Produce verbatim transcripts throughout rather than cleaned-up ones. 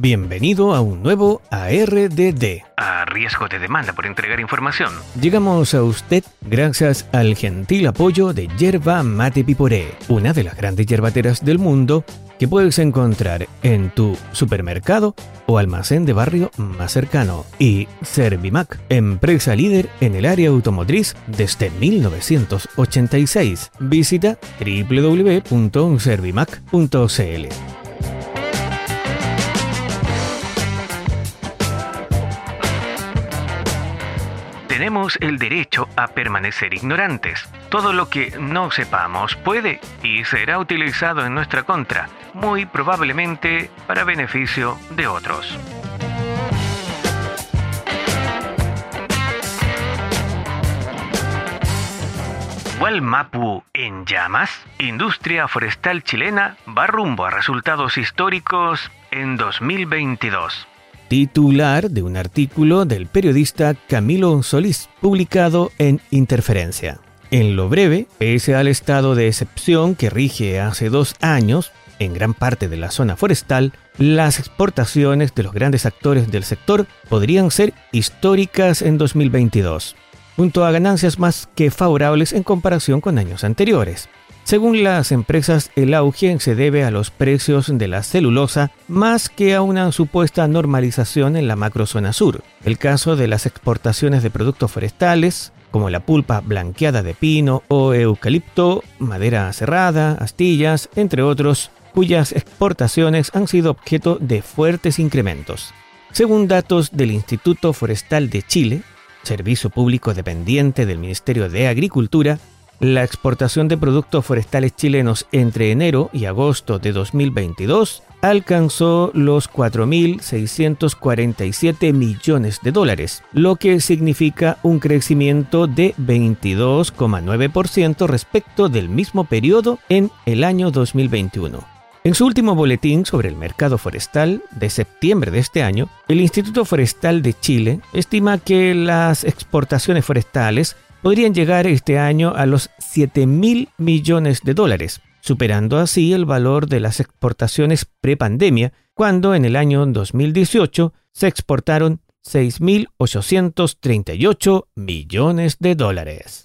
Bienvenido a un nuevo A R D D. A riesgo de demanda por entregar información. Llegamos a usted gracias al gentil apoyo de Yerba Mate Piporé, una de las grandes yerbateras del mundo que puedes encontrar en tu supermercado o almacén de barrio más cercano. Y Servimac, empresa líder en el área automotriz desde mil novecientos ochenta y seis. Visita doble u doble u doble u punto servimac punto c l. Tenemos el derecho a permanecer ignorantes. Todo lo que no sepamos puede y será utilizado en nuestra contra, muy probablemente para beneficio de otros. Wallmapu en llamas. Industria forestal chilena va rumbo a resultados históricos en dos mil veintidós. Titular de un artículo del periodista Camilo Solís, publicado en Interferencia. En lo breve, pese al estado de excepción que rige hace dos años, en gran parte de la zona forestal, las exportaciones de los grandes actores del sector podrían ser históricas en dos mil veintidós, junto a ganancias más que favorables en comparación con años anteriores. Según las empresas, el auge se debe a los precios de la celulosa más que a una supuesta normalización en la macrozona sur. El caso de las exportaciones de productos forestales, como la pulpa blanqueada de pino o eucalipto, madera cerrada, astillas, entre otros, cuyas exportaciones han sido objeto de fuertes incrementos. Según datos del Instituto Forestal de Chile, servicio público dependiente del Ministerio de Agricultura, la exportación de productos forestales chilenos entre enero y agosto de dos mil veintidós alcanzó los cuatro mil seiscientos cuarenta y siete millones de dólares, lo que significa un crecimiento de veintidós coma nueve por ciento respecto del mismo periodo en el año dos mil veintiuno. En su último boletín sobre el mercado forestal de septiembre de este año, el Instituto Forestal de Chile estima que las exportaciones forestales podrían llegar este año a los siete mil millones de dólares, superando así el valor de las exportaciones prepandemia, cuando en el año dos mil dieciocho se exportaron seis mil ochocientos treinta y ocho millones de dólares.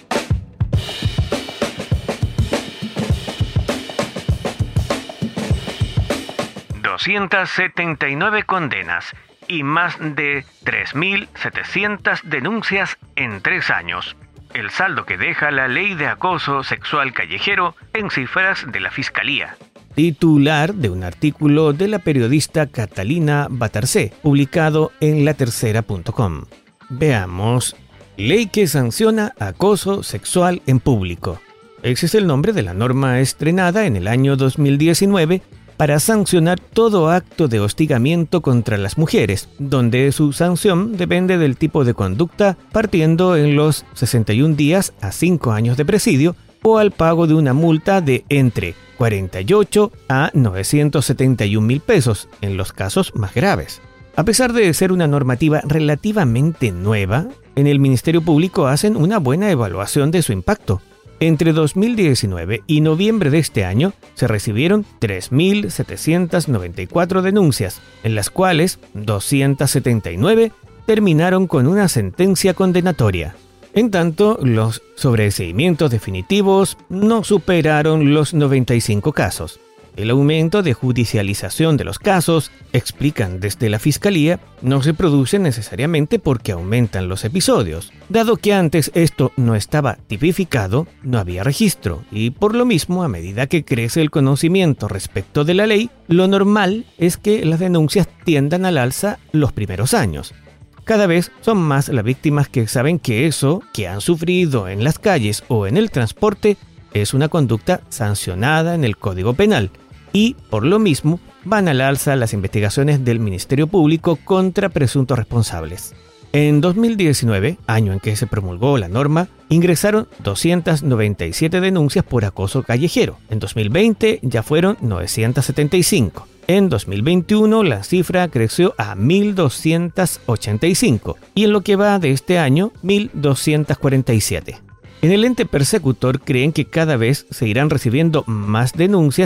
doscientas setenta y nueve condenas y más de tres mil setecientas denuncias en tres años. El saldo que deja la ley de acoso sexual callejero en cifras de la Fiscalía. Titular de un artículo de la periodista Catalina Batarcé, publicado en la tercera punto com. Veamos. Ley que sanciona acoso sexual en público. Ese es el nombre de la norma estrenada en el año dos mil diecinueve para sancionar todo acto de hostigamiento contra las mujeres, donde su sanción depende del tipo de conducta, partiendo en los sesenta y un días a cinco años de presidio o al pago de una multa de entre cuarenta y ocho a novecientos setenta y un mil pesos en los casos más graves. A pesar de ser una normativa relativamente nueva, en el Ministerio Público hacen una buena evaluación de su impacto. Entre dos mil diecinueve y noviembre de este año se recibieron tres mil setecientas noventa y cuatro denuncias, en las cuales doscientas setenta y nueve terminaron con una sentencia condenatoria. En tanto, los sobreseimientos definitivos no superaron los noventa y cinco casos. El aumento de judicialización de los casos, explican desde la Fiscalía, no se produce necesariamente porque aumentan los episodios. Dado que antes esto no estaba tipificado, no había registro, y por lo mismo, a medida que crece el conocimiento respecto de la ley, lo normal es que las denuncias tiendan al alza los primeros años. Cada vez son más las víctimas que saben que eso que han sufrido en las calles o en el transporte es una conducta sancionada en el Código Penal, y, por lo mismo, van al alza las investigaciones del Ministerio Público contra presuntos responsables. En dos mil diecinueve, año en que se promulgó la norma, ingresaron doscientas noventa y siete denuncias por acoso callejero. En dos mil veinte ya fueron novecientas setenta y cinco. En dos mil veintiuno la cifra creció a mil doscientas ochenta y cinco y en lo que va de este año, mil doscientas cuarenta y siete. En el ente persecutor creen que cada vez se irán recibiendo más denuncias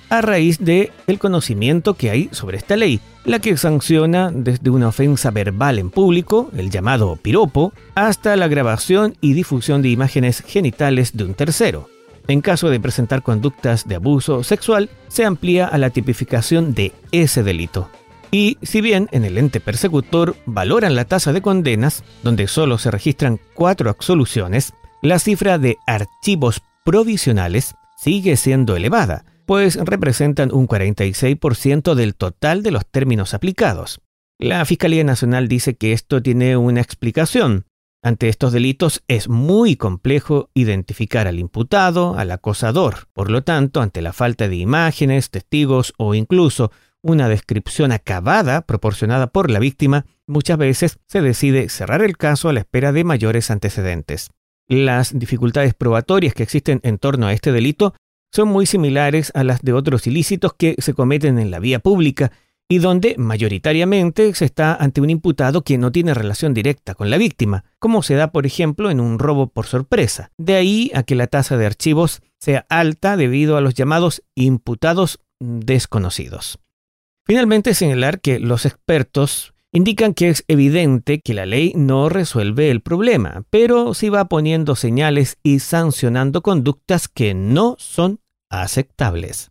a raíz de el conocimiento que hay sobre esta ley, la que sanciona desde una ofensa verbal en público, el llamado piropo, hasta la grabación y difusión de imágenes genitales de un tercero. En caso de presentar conductas de abuso sexual, se amplía a la tipificación de ese delito. Y si bien en el ente persecutor valoran la tasa de condenas, donde solo se registran cuatro absoluciones, la cifra de archivos provisionales sigue siendo elevada, pues representan un cuarenta y seis por ciento del total de los términos aplicados. La Fiscalía Nacional dice que esto tiene una explicación. Ante estos delitos es muy complejo identificar al imputado, al acosador. Por lo tanto, ante la falta de imágenes, testigos o incluso una descripción acabada proporcionada por la víctima, muchas veces se decide cerrar el caso a la espera de mayores antecedentes. Las dificultades probatorias que existen en torno a este delito son muy similares a las de otros ilícitos que se cometen en la vía pública y donde mayoritariamente se está ante un imputado que no tiene relación directa con la víctima, como se da por ejemplo en un robo por sorpresa. De ahí a que la tasa de archivos sea alta debido a los llamados imputados desconocidos. Finalmente, señalar que los expertos indican que es evidente que la ley no resuelve el problema, pero sí va poniendo señales y sancionando conductas que no son aceptables.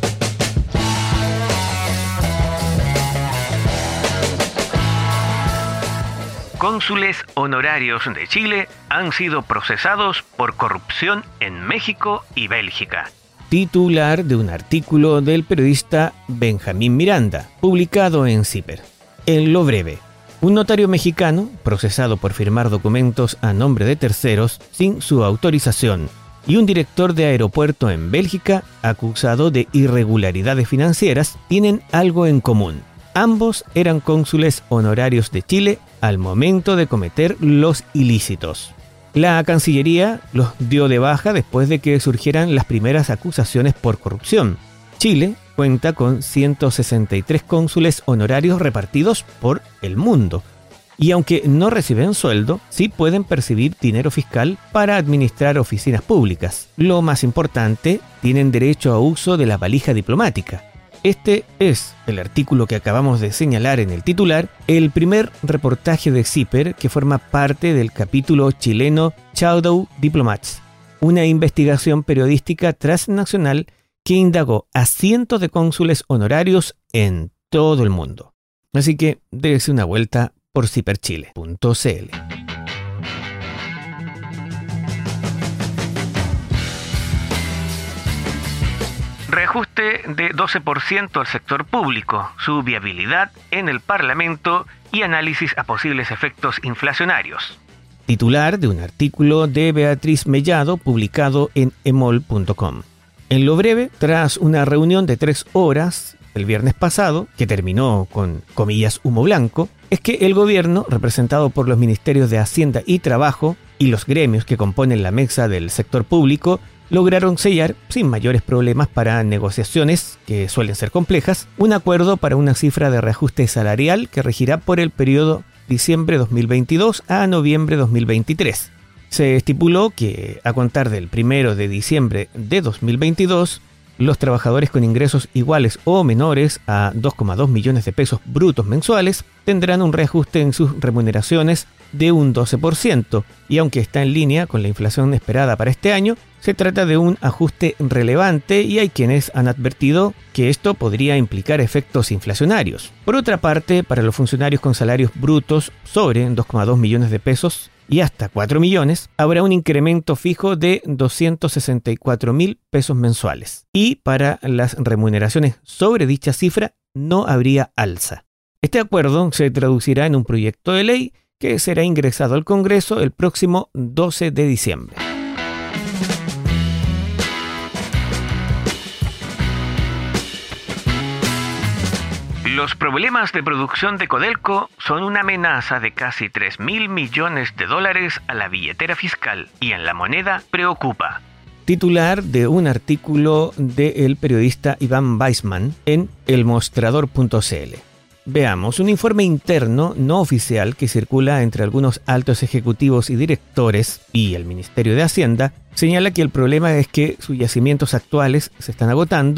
Cónsules honorarios de Chile han sido procesados por corrupción en México y Bélgica. Titular de un artículo del periodista Benjamín Miranda, publicado en CIPER. En lo breve, un notario mexicano, procesado por firmar documentos a nombre de terceros sin su autorización, y un director de aeropuerto en Bélgica, acusado de irregularidades financieras, tienen algo en común. Ambos eran cónsules honorarios de Chile al momento de cometer los ilícitos. La Cancillería los dio de baja después de que surgieran las primeras acusaciones por corrupción. Chile cuenta con ciento sesenta y tres cónsules honorarios repartidos por el mundo. Y aunque no reciben sueldo, sí pueden percibir dinero fiscal para administrar oficinas públicas. Lo más importante, tienen derecho a uso de la valija diplomática. Este es el artículo que acabamos de señalar en el titular, el primer reportaje de CIPER que forma parte del capítulo chileno Shadow Diplomats, una investigación periodística transnacional que indagó a cientos de cónsules honorarios en todo el mundo. Así que dése una vuelta por ciper chile punto c l. Reajuste de doce por ciento al sector público, su viabilidad en el Parlamento y análisis a posibles efectos inflacionarios. Titular de un artículo de Beatriz Mellado publicado en emol punto com. En lo breve, tras una reunión de tres horas el viernes pasado, que terminó con, comillas, humo blanco, es que el gobierno, representado por los ministerios de Hacienda y Trabajo y los gremios que componen la mesa del sector público, lograron sellar, sin mayores problemas para negociaciones, que suelen ser complejas, un acuerdo para una cifra de reajuste salarial que regirá por el periodo diciembre dos mil veintidós a noviembre dos mil veintitrés. Se estipuló que, a contar del primero de diciembre de dos mil veintidós, los trabajadores con ingresos iguales o menores a dos coma dos millones de pesos brutos mensuales tendrán un reajuste en sus remuneraciones de un doce por ciento, y aunque está en línea con la inflación esperada para este año, se trata de un ajuste relevante y hay quienes han advertido que esto podría implicar efectos inflacionarios. Por otra parte, para los funcionarios con salarios brutos sobre dos coma dos millones de pesos y hasta cuatro millones, habrá un incremento fijo de doscientos sesenta y cuatro mil pesos mensuales. Y para las remuneraciones sobre dicha cifra no habría alza. Este acuerdo se traducirá en un proyecto de ley que será ingresado al Congreso el próximo doce de diciembre. Los problemas de producción de Codelco son una amenaza de casi tres mil millones de dólares a la billetera fiscal y en la moneda preocupa. Titular de un artículo del periodista Iván Weissman en el mostrador punto c l. Veamos, un informe interno no oficial que circula entre algunos altos ejecutivos y directores y el Ministerio de Hacienda señala que el problema es que sus yacimientos actuales se están agotando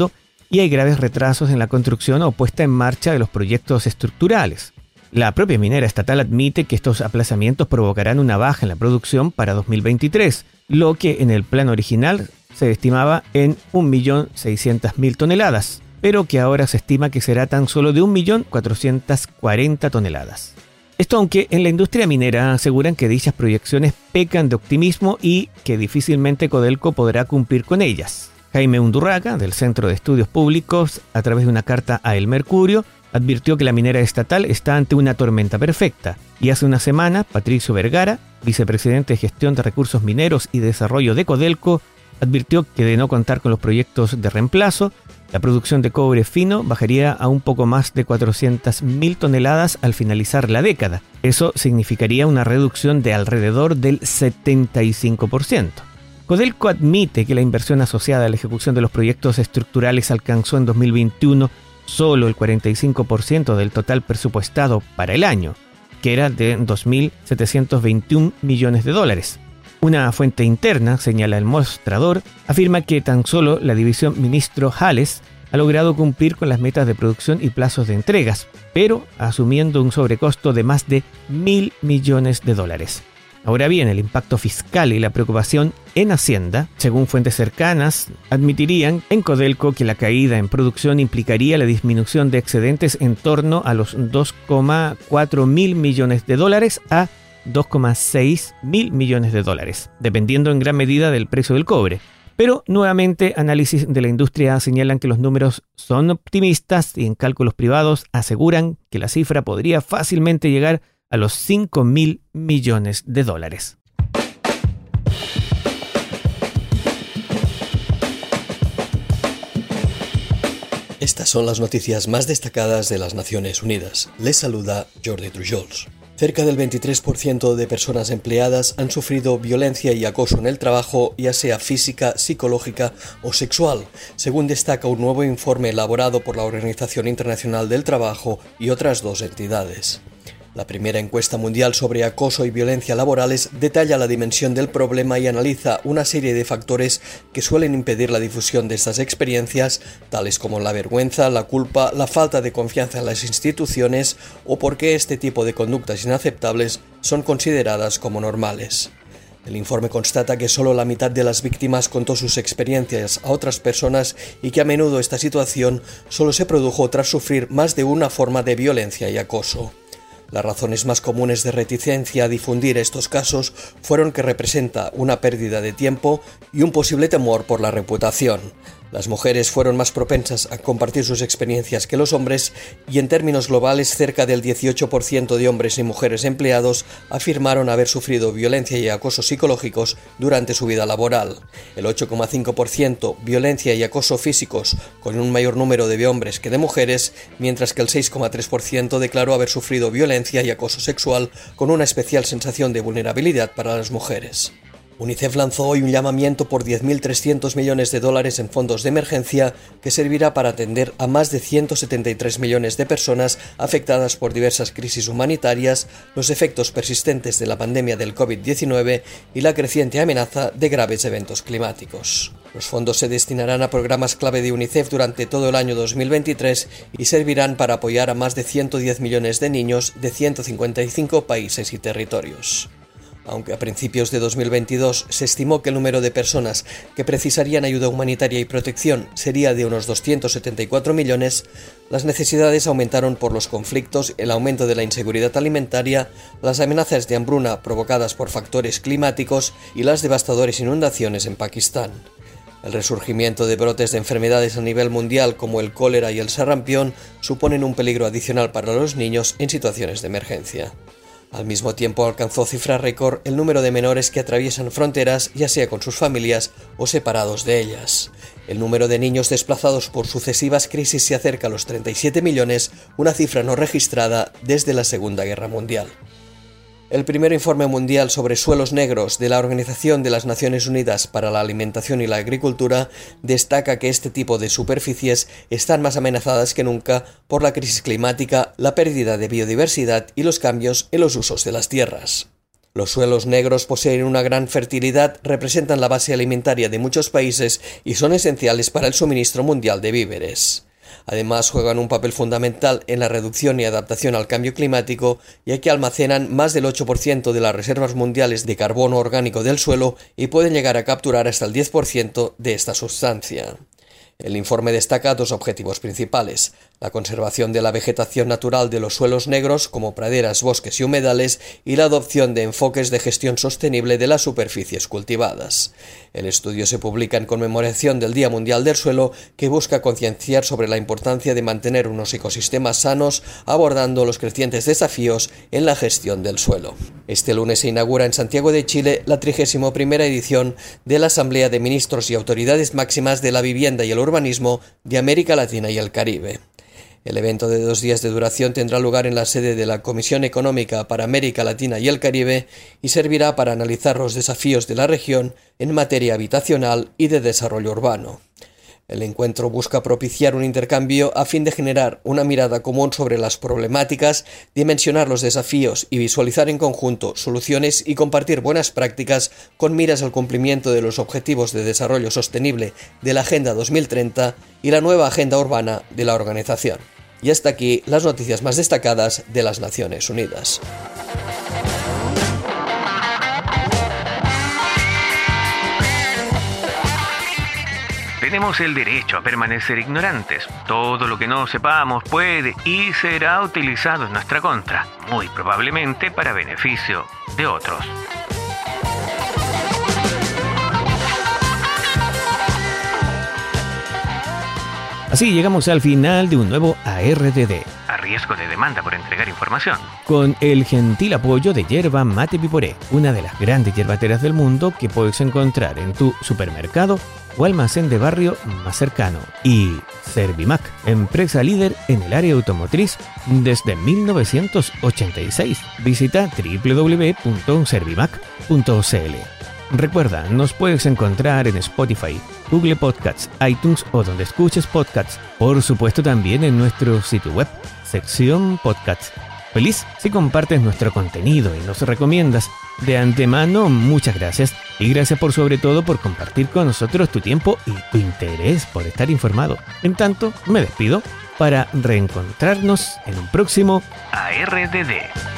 y hay graves retrasos en la construcción o puesta en marcha de los proyectos estructurales. La propia minera estatal admite que estos aplazamientos provocarán una baja en la producción para dos mil veintitrés, lo que en el plan original se estimaba en un millón seiscientas mil toneladas, pero que ahora se estima que será tan solo de un millón cuatrocientas cuarenta toneladas. Esto aunque en la industria minera aseguran que dichas proyecciones pecan de optimismo y que difícilmente Codelco podrá cumplir con ellas. Jaime Undurraga, del Centro de Estudios Públicos, a través de una carta a El Mercurio, advirtió que la minera estatal está ante una tormenta perfecta, y hace una semana Patricio Vergara, vicepresidente de Gestión de Recursos Mineros y Desarrollo de Codelco, advirtió que de no contar con los proyectos de reemplazo, la producción de cobre fino bajaría a un poco más de cuatrocientas mil toneladas al finalizar la década. Eso significaría una reducción de alrededor del setenta y cinco por ciento. Codelco admite que la inversión asociada a la ejecución de los proyectos estructurales alcanzó en dos mil veintiuno solo el cuarenta y cinco por ciento del total presupuestado para el año, que era de dos mil setecientos veintiún millones de dólares. Una fuente interna, señala el mostrador, afirma que tan solo la división Ministro Jales ha logrado cumplir con las metas de producción y plazos de entregas, pero asumiendo un sobrecosto de más de mil millones de dólares. Ahora bien, el impacto fiscal y la preocupación en Hacienda, según fuentes cercanas, admitirían en Codelco que la caída en producción implicaría la disminución de excedentes en torno a los dos coma cuatro mil millones de dólares a dos coma seis mil millones de dólares, dependiendo en gran medida del precio del cobre. Pero nuevamente, análisis de la industria señalan que los números son optimistas y en cálculos privados aseguran que la cifra podría fácilmente llegar a los cinco mil millones de dólares. Estas son las noticias más destacadas de las Naciones Unidas. Les saluda Jordi Trujols. Cerca del veintitrés por ciento de personas empleadas han sufrido violencia y acoso en el trabajo, ya sea física, psicológica o sexual, según destaca un nuevo informe elaborado por la Organización Internacional del Trabajo y otras dos entidades. La primera encuesta mundial sobre acoso y violencia laborales detalla la dimensión del problema y analiza una serie de factores que suelen impedir la difusión de estas experiencias, tales como la vergüenza, la culpa, la falta de confianza en las instituciones o por qué este tipo de conductas inaceptables son consideradas como normales. El informe constata que solo la mitad de las víctimas contó sus experiencias a otras personas y que a menudo esta situación solo se produjo tras sufrir más de una forma de violencia y acoso. Las razones más comunes de reticencia a difundir estos casos fueron que representa una pérdida de tiempo y un posible temor por la reputación. Las mujeres fueron más propensas a compartir sus experiencias que los hombres y en términos globales cerca del dieciocho por ciento de hombres y mujeres empleados afirmaron haber sufrido violencia y acoso psicológicos durante su vida laboral. El ocho coma cinco por ciento violencia y acoso físicos con un mayor número de hombres que de mujeres, mientras que el seis coma tres por ciento declaró haber sufrido violencia y acoso sexual con una especial sensación de vulnerabilidad para las mujeres. UNICEF lanzó hoy un llamamiento por diez mil trescientos millones de dólares en fondos de emergencia que servirá para atender a más de ciento setenta y tres millones de personas afectadas por diversas crisis humanitarias, los efectos persistentes de la pandemia del covid diecinueve y la creciente amenaza de graves eventos climáticos. Los fondos se destinarán a programas clave de UNICEF durante todo el año dos mil veintitrés y servirán para apoyar a más de ciento diez millones de niños de ciento cincuenta y cinco países y territorios. Aunque a principios de dos mil veintidós se estimó que el número de personas que precisarían ayuda humanitaria y protección sería de unos doscientos setenta y cuatro millones, las necesidades aumentaron por los conflictos, el aumento de la inseguridad alimentaria, las amenazas de hambruna provocadas por factores climáticos y las devastadoras inundaciones en Pakistán. El resurgimiento de brotes de enfermedades a nivel mundial como el cólera y el sarampión suponen un peligro adicional para los niños en situaciones de emergencia. Al mismo tiempo alcanzó cifra récord el número de menores que atraviesan fronteras, ya sea con sus familias o separados de ellas. El número de niños desplazados por sucesivas crisis se acerca a los treinta y siete millones, una cifra no registrada desde la Segunda Guerra Mundial. El primer informe mundial sobre suelos negros de la Organización de las Naciones Unidas para la Alimentación y la Agricultura destaca que este tipo de superficies están más amenazadas que nunca por la crisis climática, la pérdida de biodiversidad y los cambios en los usos de las tierras. Los suelos negros poseen una gran fertilidad, representan la base alimentaria de muchos países y son esenciales para el suministro mundial de víveres. Además, juegan un papel fundamental en la reducción y adaptación al cambio climático, ya que almacenan más del ocho por ciento de las reservas mundiales de carbono orgánico del suelo y pueden llegar a capturar hasta el diez por ciento de esta sustancia. El informe destaca dos objetivos principales: la conservación de la vegetación natural de los suelos negros, como praderas, bosques y humedales, y la adopción de enfoques de gestión sostenible de las superficies cultivadas. El estudio se publica en conmemoración del Día Mundial del Suelo, que busca concienciar sobre la importancia de mantener unos ecosistemas sanos, abordando los crecientes desafíos en la gestión del suelo. Este lunes se inaugura en Santiago de Chile la trigésima primera edición de la Asamblea de Ministros y Autoridades Máximas de la Vivienda y el Urbanismo de América Latina y el Caribe. El evento de dos días de duración tendrá lugar en la sede de la Comisión Económica para América Latina y el Caribe y servirá para analizar los desafíos de la región en materia habitacional y de desarrollo urbano. El encuentro busca propiciar un intercambio a fin de generar una mirada común sobre las problemáticas, dimensionar los desafíos y visualizar en conjunto soluciones y compartir buenas prácticas con miras al cumplimiento de los Objetivos de Desarrollo Sostenible de la Agenda dos mil treinta y la nueva Agenda Urbana de la organización. Y hasta aquí las noticias más destacadas de las Naciones Unidas. Tenemos el derecho a permanecer ignorantes. Todo lo que no sepamos puede y será utilizado en nuestra contra, muy probablemente para beneficio de otros. Así llegamos al final de un nuevo A R D D. A riesgo de demanda por entregar información. Con el gentil apoyo de Yerba Mate Piporé, una de las grandes yerbateras del mundo que puedes encontrar en tu supermercado o almacén de barrio más cercano. Y Servimac, empresa líder en el área automotriz desde mil novecientos ochenta y seis. Visita doble u doble u doble u punto servimac punto c l. Recuerda, nos puedes encontrar en Spotify, Google Podcasts, iTunes o donde escuches podcasts. Por supuesto también en nuestro sitio web, sección podcasts. Feliz si compartes nuestro contenido y nos recomiendas. De antemano, muchas gracias. Y gracias por sobre todo por compartir con nosotros tu tiempo y tu interés por estar informado. En tanto, me despido para reencontrarnos en un próximo A R D D.